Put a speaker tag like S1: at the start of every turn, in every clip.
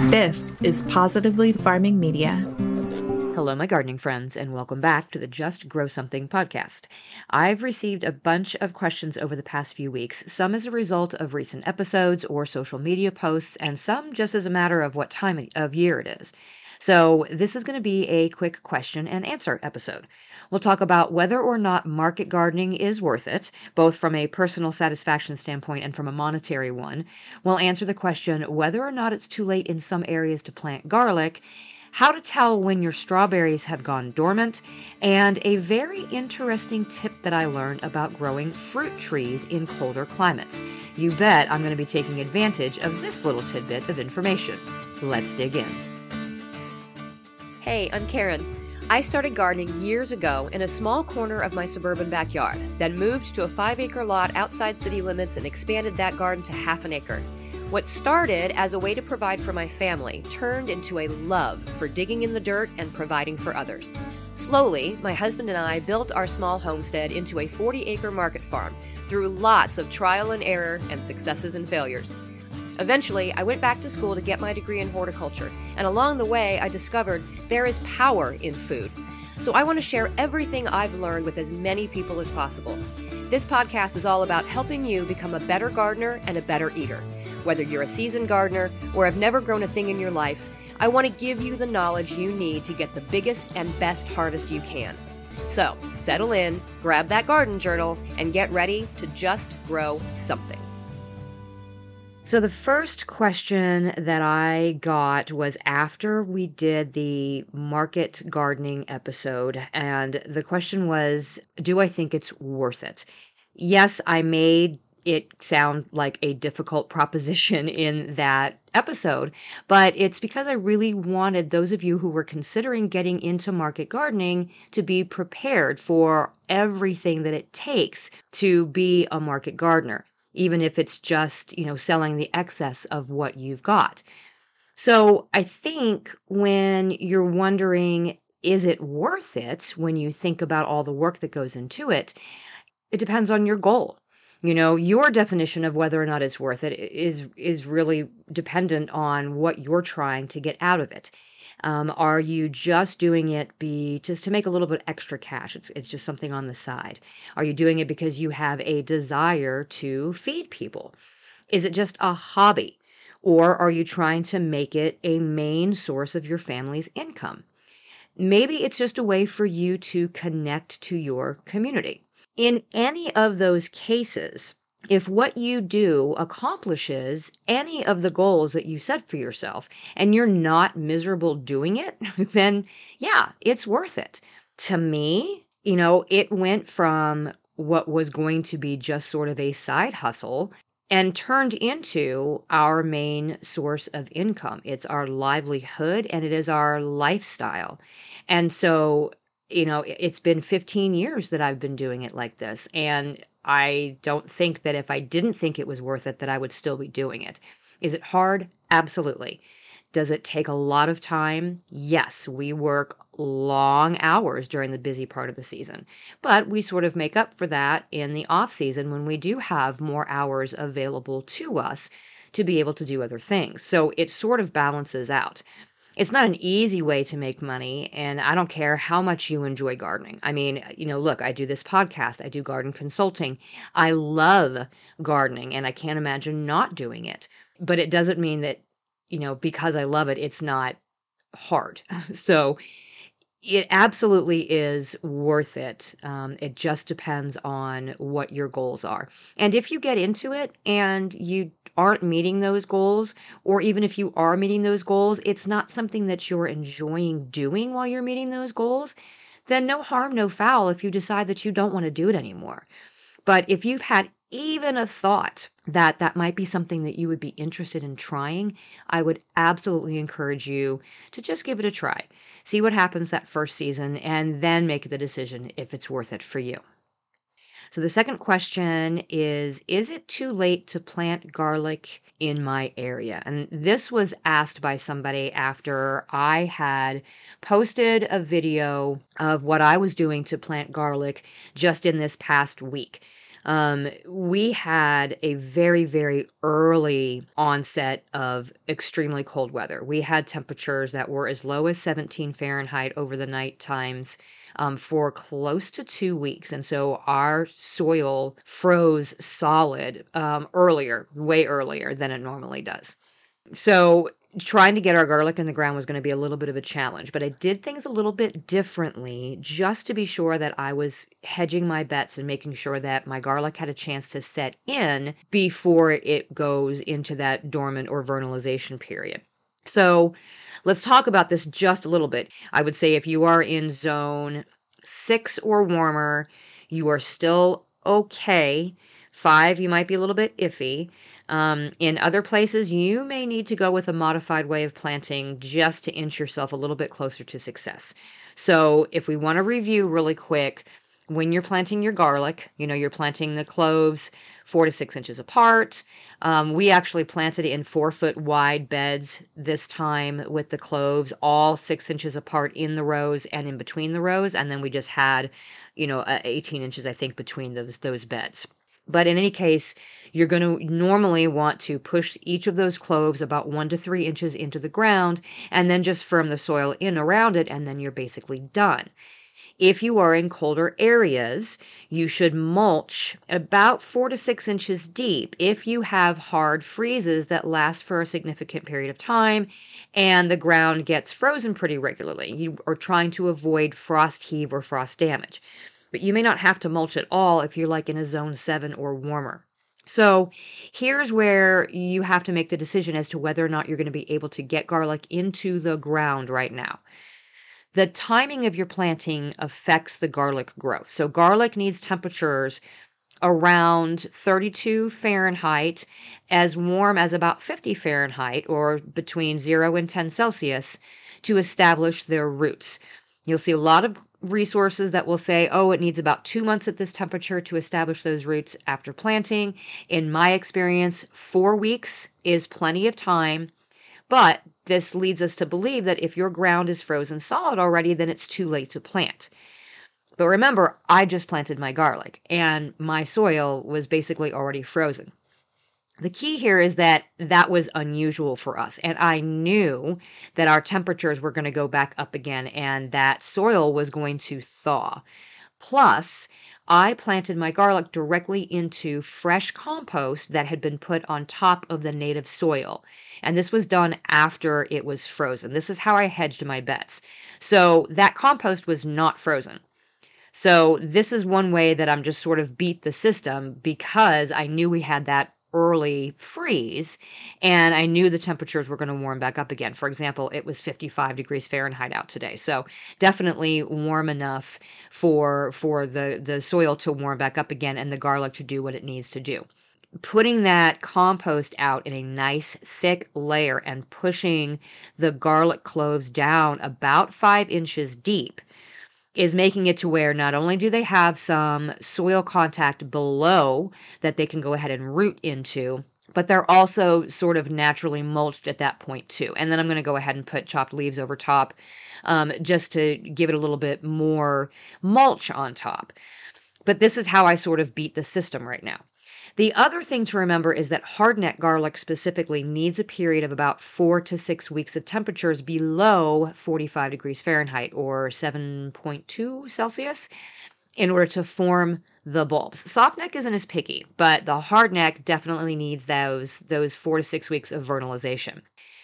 S1: This is Positively Farming Media.
S2: Hello, my gardening friends, and welcome back to the Just Grow Something podcast. I've received a bunch of questions over the past few weeks, some as a result of recent episodes or social media posts, and some just as a matter of what time of year it is. So this is going to be a quick question and answer episode. We'll talk about whether or not market gardening is worth it, both from a personal satisfaction standpoint and from a monetary one. We'll answer the question whether or not it's too late in some areas to plant garlic, how to tell when your strawberries have gone dormant, and a very interesting tip that I learned about growing fruit trees in colder climates. You bet I'm going to be taking advantage of this little tidbit of information. Let's dig in.
S3: Hey, I'm Karen. I started gardening years ago in a small corner of my suburban backyard, then moved to a 5-acre lot outside city limits and expanded that garden to half an acre. What started as a way to provide for my family turned into a love for digging in the dirt and providing for others. Slowly, my husband and I built our small homestead into a 40-acre market farm through lots of trial and error and successes and failures. Eventually, I went back to school to get my degree in horticulture, and along the way, I discovered there is power in food. So I want to share everything I've learned with as many people as possible. This podcast is all about helping you become a better gardener and a better eater. Whether you're a seasoned gardener or have never grown a thing in your life, I want to give you the knowledge you need to get the biggest and best harvest you can. So, settle in, grab that garden journal, and get ready to just grow something.
S2: So the first question that I got was after we did the market gardening episode, and the question was, do I think it's worth it? Yes, I made it sound like a difficult proposition in that episode, but it's because I really wanted those of you who were considering getting into market gardening to be prepared for everything that it takes to be a market gardener, even if it's just, selling the excess of what you've got. So I think when you're wondering, is it worth it when you think about all the work that goes into it, it depends on your goal. Your definition of whether or not it's worth it is really dependent on what you're trying to get out of it. Are you just doing it just to make a little bit extra cash? It's just something on the side. Are you doing it because you have a desire to feed people? Is it just a hobby? Or are you trying to make it a main source of your family's income? Maybe it's just a way for you to connect to your community. In any of those cases, if what you do accomplishes any of the goals that you set for yourself and you're not miserable doing it, then yeah, it's worth it. To me, it went from what was going to be just sort of a side hustle and turned into our main source of income. It's our livelihood and it is our lifestyle. And so it's been 15 years that I've been doing it like this. And I don't think that if I didn't think it was worth it, that I would still be doing it. Is it hard? Absolutely. Does it take a lot of time? Yes, we work long hours during the busy part of the season, but we sort of make up for that in the off season when we do have more hours available to us to be able to do other things. So it sort of balances out. It's not an easy way to make money, and I don't care how much you enjoy gardening. I mean, look, I do this podcast, I do garden consulting. I love gardening, and I can't imagine not doing it. But it doesn't mean that, because I love it, it's not hard. So it absolutely is worth it. It just depends on what your goals are. And if you get into it and you aren't meeting those goals, or even if you are meeting those goals, it's not something that you're enjoying doing while you're meeting those goals, then no harm, no foul if you decide that you don't want to do it anymore. But if you've had even a thought that that might be something that you would be interested in trying, I would absolutely encourage you to just give it a try. See what happens that first season and then make the decision if it's worth it for you. So the second question is it too late to plant garlic in my area? And this was asked by somebody after I had posted a video of what I was doing to plant garlic just in this past week. We had a very, very early onset of extremely cold weather. We had temperatures that were as low as 17 Fahrenheit over the night times for close to 2 weeks. And so our soil froze solid earlier, way earlier than it normally does. So trying to get our garlic in the ground was going to be a little bit of a challenge, but I did things a little bit differently just to be sure that I was hedging my bets and making sure that my garlic had a chance to set in before it goes into that dormant or vernalization period. So let's talk about this just a little bit. I would say if you are in zone 6 or warmer, you are still okay. 5, you might be a little bit iffy. In other places, you may need to go with a modified way of planting just to inch yourself a little bit closer to success. So if we want to review really quick, when you're planting your garlic, you're planting the cloves 4 to 6 inches apart. We actually planted in 4-foot wide beds this time with the cloves, all 6 inches apart in the rows and in between the rows. And then we just had, 18 inches, I think, between those beds. But in any case, you're going to normally want to push each of those cloves about 1 to 3 inches into the ground and then just firm the soil in around it, and then you're basically done. If you are in colder areas, you should mulch about 4 to 6 inches deep if you have hard freezes that last for a significant period of time and the ground gets frozen pretty regularly. You are trying to avoid frost heave or frost damage. But you may not have to mulch at all if you're like in a zone 7 or warmer. So here's where you have to make the decision as to whether or not you're going to be able to get garlic into the ground right now. The timing of your planting affects the garlic growth. So garlic needs temperatures around 32 Fahrenheit, as warm as about 50 Fahrenheit, or between 0 and 10 Celsius, to establish their roots. You'll see a lot of resources that will say, oh, it needs about 2 months at this temperature to establish those roots after planting. In my experience, 4 weeks is plenty of time, but this leads us to believe that if your ground is frozen solid already, then it's too late to plant. But remember, I just planted my garlic and my soil was basically already frozen. The key here is that was unusual for us, and I knew that our temperatures were going to go back up again and that soil was going to thaw. Plus, I planted my garlic directly into fresh compost that had been put on top of the native soil, and this was done after it was frozen. This is how I hedged my bets. So that compost was not frozen. So this is one way that I'm just sort of beat the system because I knew we had that early freeze and I knew the temperatures were going to warm back up again. For example, it was 55 degrees Fahrenheit out today. So definitely warm enough for the soil to warm back up again and the garlic to do what it needs to do. Putting that compost out in a nice thick layer and pushing the garlic cloves down about 5 inches deep is making it to where not only do they have some soil contact below that they can go ahead and root into, but they're also sort of naturally mulched at that point too. And then I'm going to go ahead and put chopped leaves over top just to give it a little bit more mulch on top. But this is how I sort of beat the system right now. The other thing to remember is that hardneck garlic specifically needs a period of about 4 to 6 weeks of temperatures below 45 degrees Fahrenheit or 7.2 Celsius in order to form the bulbs. Softneck isn't as picky, but the hardneck definitely needs those 4 to 6 weeks of vernalization.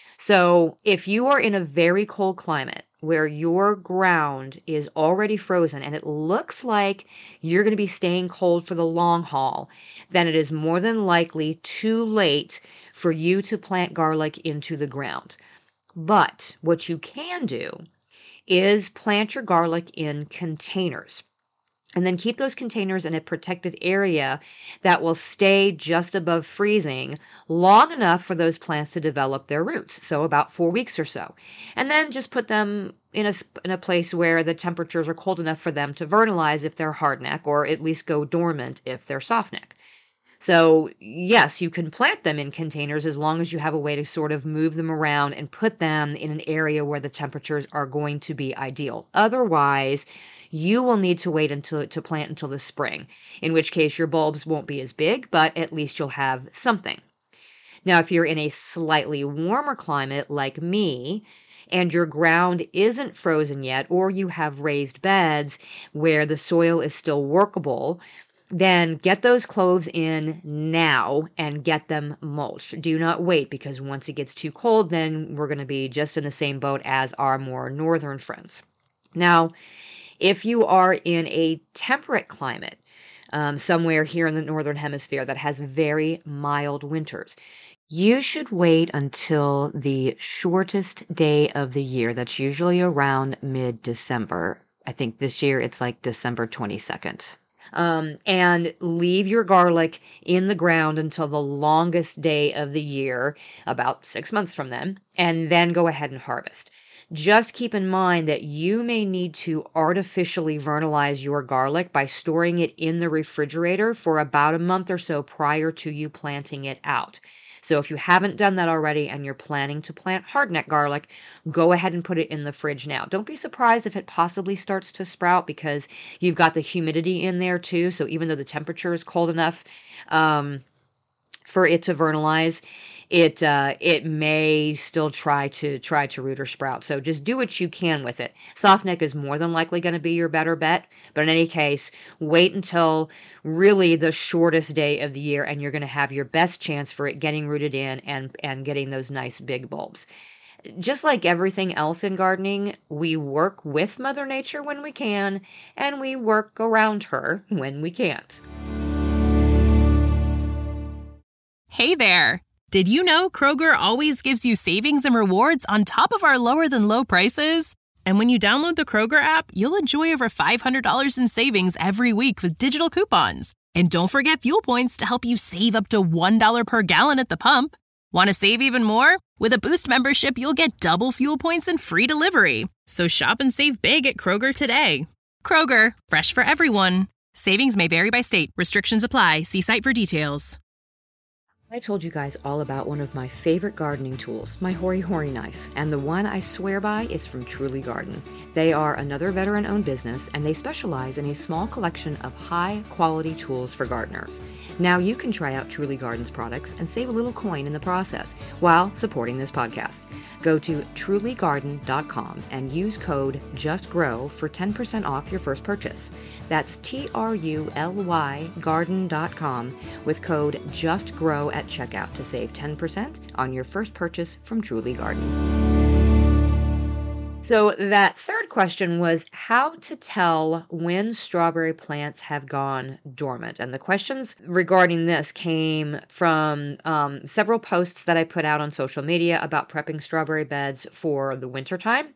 S2: So if you are in a very cold climate where your ground is already frozen and it looks like you're going to be staying cold for the long haul, then it is more than likely too late for you to plant garlic into the ground. But what you can do is plant your garlic in containers. And then keep those containers in a protected area that will stay just above freezing long enough for those plants to develop their roots, so about 4 weeks or so. And then just put them in a place where the temperatures are cold enough for them to vernalize if they're hardneck, or at least go dormant if they're softneck. So yes, you can plant them in containers as long as you have a way to sort of move them around and put them in an area where the temperatures are going to be ideal. Otherwise, you will need to wait to plant until the spring, in which case your bulbs won't be as big, but at least you'll have something. Now, if you're in a slightly warmer climate like me, and your ground isn't frozen yet, or you have raised beds where the soil is still workable, then get those cloves in now and get them mulched. Do not wait, because once it gets too cold, then we're going to be just in the same boat as our more northern friends. Now, if you are in a temperate climate, somewhere here in the northern hemisphere that has very mild winters, you should wait until the shortest day of the year. That's usually around mid-December. I think this year it's like December 22nd. And leave your garlic in the ground until the longest day of the year, about 6 months from then go ahead and harvest. Just keep in mind that you may need to artificially vernalize your garlic by storing it in the refrigerator for about a month or so prior to you planting it out. So if you haven't done that already and you're planning to plant hardneck garlic, go ahead and put it in the fridge now. Don't be surprised if it possibly starts to sprout, because you've got the humidity in there too. So even though the temperature is cold enough for it to vernalize, it may still try to root or sprout. So just do what you can with it. Softneck is more than likely going to be your better bet, but in any case, wait until really the shortest day of the year, and you're going to have your best chance for it getting rooted in and getting those nice big bulbs. Just like everything else in gardening, we work with Mother Nature when we can, and we work around her when we can't.
S4: Hey there! Did you know Kroger always gives you savings and rewards on top of our lower-than-low prices? And when you download the Kroger app, you'll enjoy over $500 in savings every week with digital coupons. And don't forget fuel points to help you save up to $1 per gallon at the pump. Want to save even more? With a Boost membership, you'll get double fuel points and free delivery. So shop and save big at Kroger today. Kroger, fresh for everyone. Savings may vary by state. Restrictions apply. See site for details.
S2: I told you guys all about one of my favorite gardening tools, my Hori Hori knife, and the one I swear by is from Truly Garden. They are another veteran-owned business, and they specialize in a small collection of high-quality tools for gardeners. Now you can try out Truly Garden's products and save a little coin in the process while supporting this podcast. Go to trulygarden.com and use code JUSTGROW for 10% off your first purchase. That's TRULY garden.com with code JUSTGROW at checkout to save 10% on your first purchase from Truly Garden. So that third question was how to tell when strawberry plants have gone dormant. And the questions regarding this came from several posts that I put out on social media about prepping strawberry beds for the wintertime.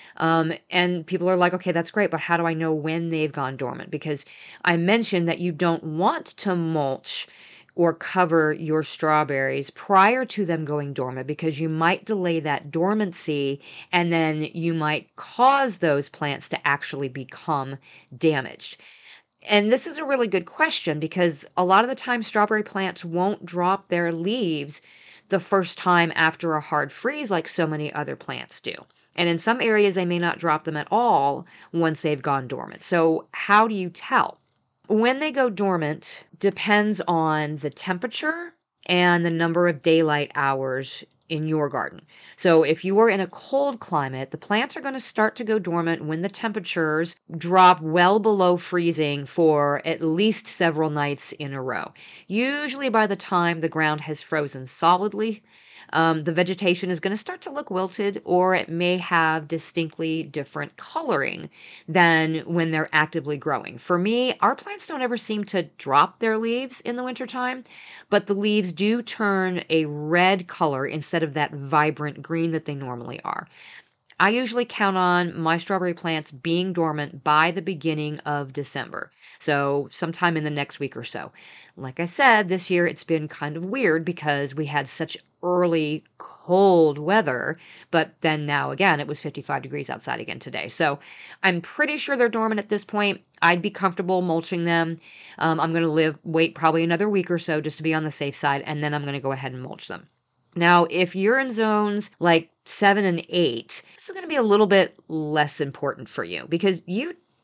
S2: And people are like, okay, that's great, but how do I know when they've gone dormant? Because I mentioned that you don't want to mulch or cover your strawberries prior to them going dormant, because you might delay that dormancy and then you might cause those plants to actually become damaged. And this is a really good question, because a lot of the time strawberry plants won't drop their leaves the first time after a hard freeze like so many other plants do. And in some areas, they may not drop them at all once they've gone dormant. So how do you tell? When they go dormant depends on the temperature and the number of daylight hours in your garden. So if you are in a cold climate, the plants are going to start to go dormant when the temperatures drop well below freezing for at least several nights in a row. Usually by the time the ground has frozen solidly, the vegetation is going to start to look wilted, or it may have distinctly different coloring than when they're actively growing. For me, our plants don't ever seem to drop their leaves in the wintertime, but the leaves do turn a red color instead of that vibrant green that they normally are. I usually count on my strawberry plants being dormant by the beginning of December. So sometime in the next week or so. Like I said, this year it's been kind of weird because we had such early cold weather, but then now again, it was 55 degrees outside again today. So I'm pretty sure they're dormant at this point. I'd be comfortable mulching them. I'm going to wait probably another week or so just to be on the safe side, and then I'm going to go ahead and mulch them. Now, if you're in zones like 7 and 8, this is going to be a little bit less important for you because you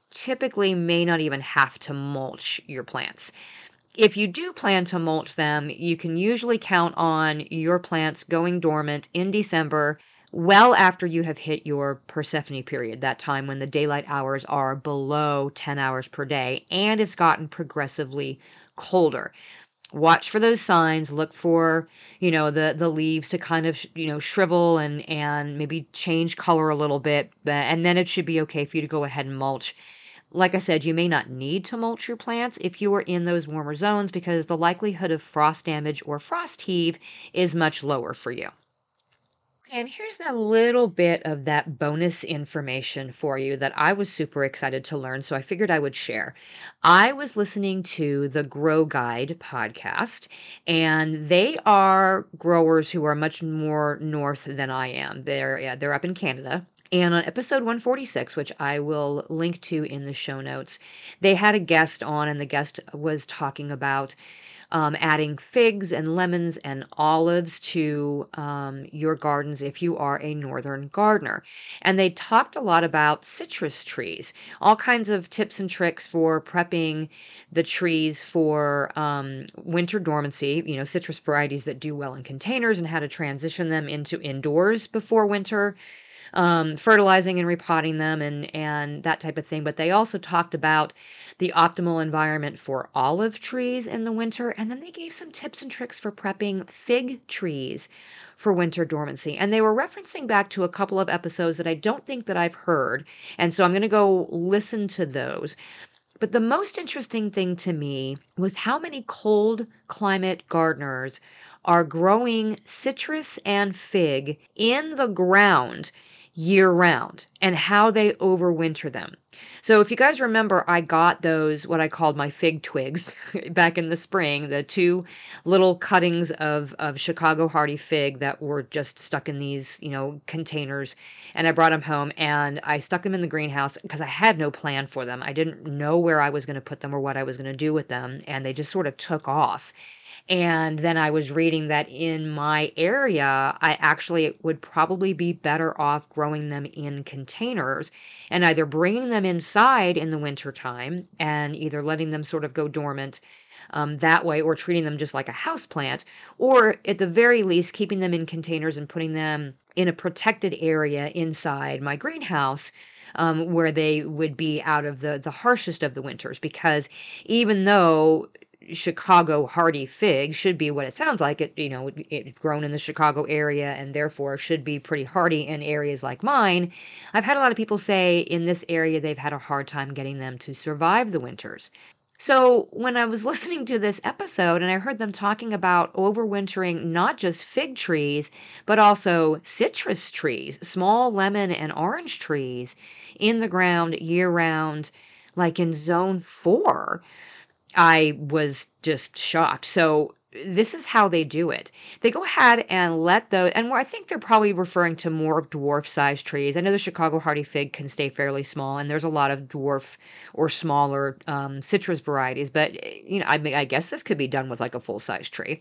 S2: typically may not even have to mulch your plants. If you do plan to mulch them, you can usually count on your plants going dormant in December, well after you have hit your Persephone period, that time when the daylight hours are below 10 hours per day and it's gotten progressively colder. Watch for those signs, look for, the leaves to kind of, shrivel and maybe change color a little bit, and then it should be okay for you to go ahead and mulch. Like I said, you may not need to mulch your plants if you are in those warmer zones because the likelihood of frost damage or frost heave is much lower for you. And here's a little bit of that bonus information for you that I was super excited to learn, so I figured I would share. I was listening to the Grow Guide podcast, and they are growers who are much more north than I am. They're up in Canada. And on episode 146, which I will link to in the show notes, they had a guest on, and the guest was talking about adding figs and lemons and olives to your gardens if you are a northern gardener. And they talked a lot about citrus trees, all kinds of tips and tricks for prepping the trees for winter dormancy, citrus varieties that do well in containers and how to transition them into indoors before winter. Fertilizing and repotting them and that type of thing. But they also talked about the optimal environment for olive trees in the winter. And then they gave some tips and tricks for prepping fig trees for winter dormancy. And they were referencing back to a couple of episodes that I don't think that I've heard. And so I'm going to go listen to those. But the most interesting thing to me was how many cold climate gardeners are growing citrus and fig in the ground year round and how they overwinter them. So if you guys remember, I got those, what I called my fig twigs back in the spring, the 2 little cuttings of Chicago Hardy fig that were just stuck in these, containers. And I brought them home and I stuck them in the greenhouse because I had no plan for them. I didn't know where I was going to put them or what I was going to do with them. And they just sort of took off. And then I was reading that in my area, I actually would probably be better off growing them in containers and either bringing them inside in the wintertime and either letting them sort of go dormant that way or treating them just like a house plant, or at the very least keeping them in containers and putting them in a protected area inside my greenhouse where they would be out of the harshest of the winters. Because even though Chicago Hardy fig should be what it sounds like, it's grown in the Chicago area and therefore should be pretty hardy in areas like mine, I've had a lot of people say in this area they've had a hard time getting them to survive the winters. So when I was listening to this episode and I heard them talking about overwintering not just fig trees, but also citrus trees, small lemon and orange trees in the ground year round, like in zone 4, I was just shocked. So this is how they do it. They go ahead and let those, and I think they're probably referring to more dwarf-sized trees. I know the Chicago Hardy fig can stay fairly small, and there's a lot of dwarf or smaller citrus varieties. But I guess this could be done with like a full-size tree.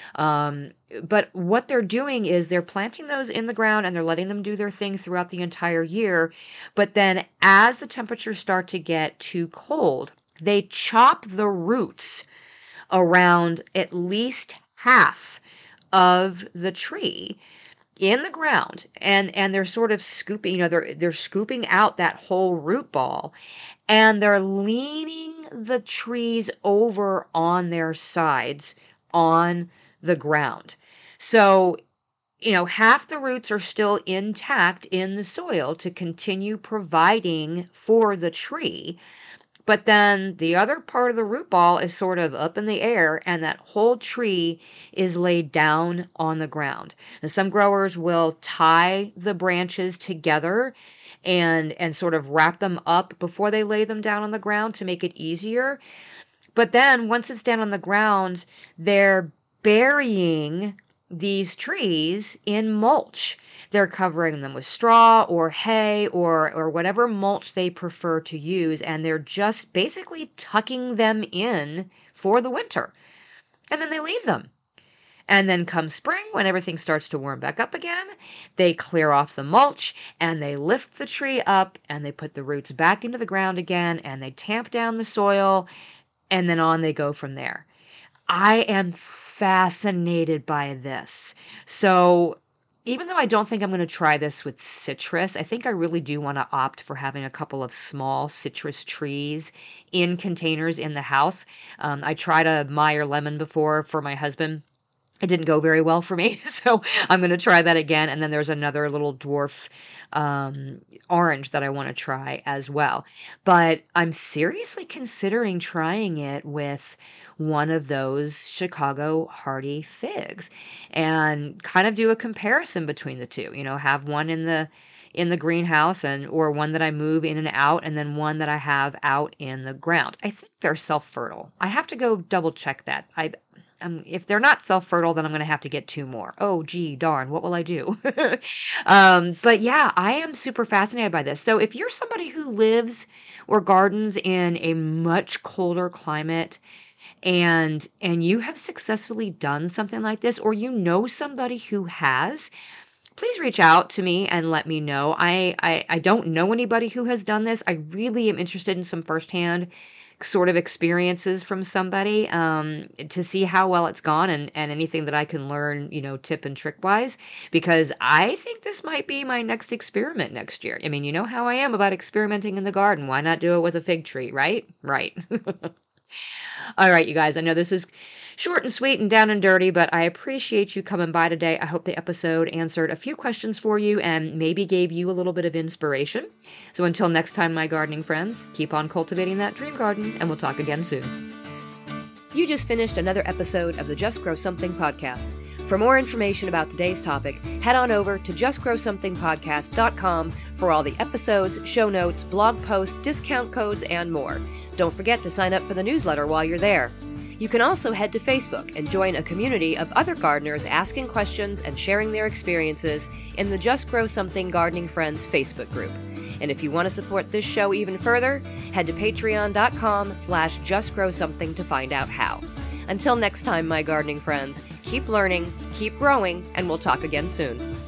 S2: But what they're doing is they're planting those in the ground and they're letting them do their thing throughout the entire year. But then as the temperatures start to get too cold, they chop the roots around at least half of the tree in the ground, and they're sort of scooping, they're scooping out that whole root ball, and they're leaning the trees over on their sides on the ground. So half the roots are still intact in the soil to continue providing for the tree. But then the other part of the root ball is sort of up in the air and that whole tree is laid down on the ground. And some growers will tie the branches together and sort of wrap them up before they lay them down on the ground to make it easier. But then once it's down on the ground, they're burying these trees in mulch. They're covering them with straw or hay or whatever mulch they prefer to use, and they're just basically tucking them in for the winter. And then they leave them. And then come spring, when everything starts to warm back up again, they clear off the mulch and they lift the tree up and they put the roots back into the ground again and they tamp down the soil, and then on they go from there. I am fascinated by this. So even though I don't think I'm going to try this with citrus, I think I really do want to opt for having a couple of small citrus trees in containers in the house. I tried a Meyer lemon before for my husband. It didn't go very well for me, so I'm going to try that again. And then there's another little dwarf orange that I want to try as well. But I'm seriously considering trying it with one of those Chicago hardy figs and kind of do a comparison between the two. Have one in the greenhouse or one that I move in and out, and then one that I have out in the ground. I think they're self-fertile. I have to go double check that. If they're not self-fertile, then I'm going to have to get 2 more. Oh, gee, darn, what will I do? But yeah, I am super fascinated by this. So if you're somebody who lives or gardens in a much colder climate, and you have successfully done something like this, or you know somebody who has, please reach out to me and let me know. I don't know anybody who has done this. I really am interested in some firsthand sort of experiences from somebody to see how well it's gone and anything that I can learn, tip and trick wise, because I think this might be my next experiment next year. I mean, you know how I am about experimenting in the garden. Why not do it with a fig tree, right? Right. All right, you guys, I know this is short and sweet and down and dirty, but I appreciate you coming by today. I hope the episode answered a few questions for you and maybe gave you a little bit of inspiration. So until next time, my gardening friends, keep on cultivating that dream garden, and we'll talk again soon.
S3: You just finished another episode of the Just Grow Something podcast. For more information about today's topic, head on over to justgrowsomethingpodcast.com for all the episodes, show notes, blog posts, discount codes, and more. Don't forget to sign up for the newsletter while you're there. You can also head to Facebook and join a community of other gardeners asking questions and sharing their experiences in the Just Grow Something Gardening Friends Facebook group. And if you want to support this show even further, head to patreon.com/justgrowsomething to find out how. Until next time, my gardening friends, keep learning, keep growing, and we'll talk again soon.